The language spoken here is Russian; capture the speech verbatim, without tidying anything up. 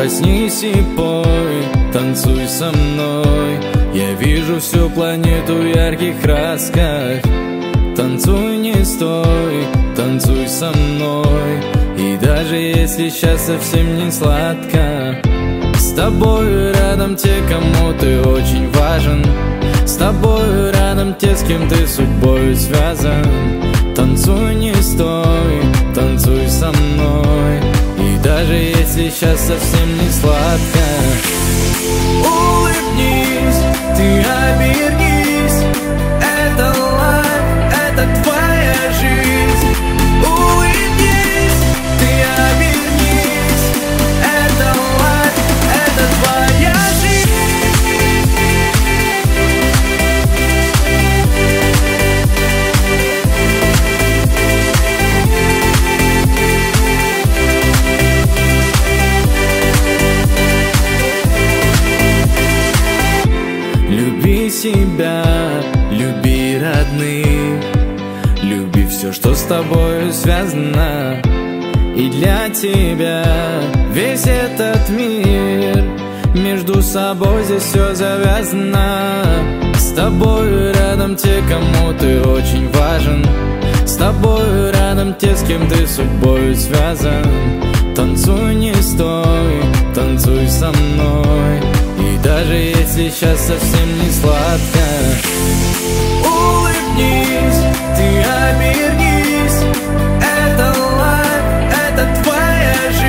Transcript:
Проснись и пой, танцуй со мной. Я вижу всю планету в ярких красках. Танцуй, не стой, танцуй со мной. И даже если сейчас совсем не сладко, с тобой рядом те, кому ты очень важен. С тобой рядом те, с кем ты судьбой связан. Танцуй, не стой, танцуй со мной. И даже если сейчас совсем не сладко, улыбнись, ты обернись. Это лайф, это твоя жизнь. Улыбнись, ты обернись. Это лайф, это твоя жизнь. Люби себя, люби родных, люби все, что с тобой связано. И для тебя весь этот мир, между собой здесь все завязано. С тобой рядом те, кому ты очень важен. С тобой рядом те, с кем ты судьбой связан. Танцуй, не стой, танцуй со мной. И даже если сейчас совсем не сладко, улыбнись, ты обернись. Это лайф, это твоя жизнь.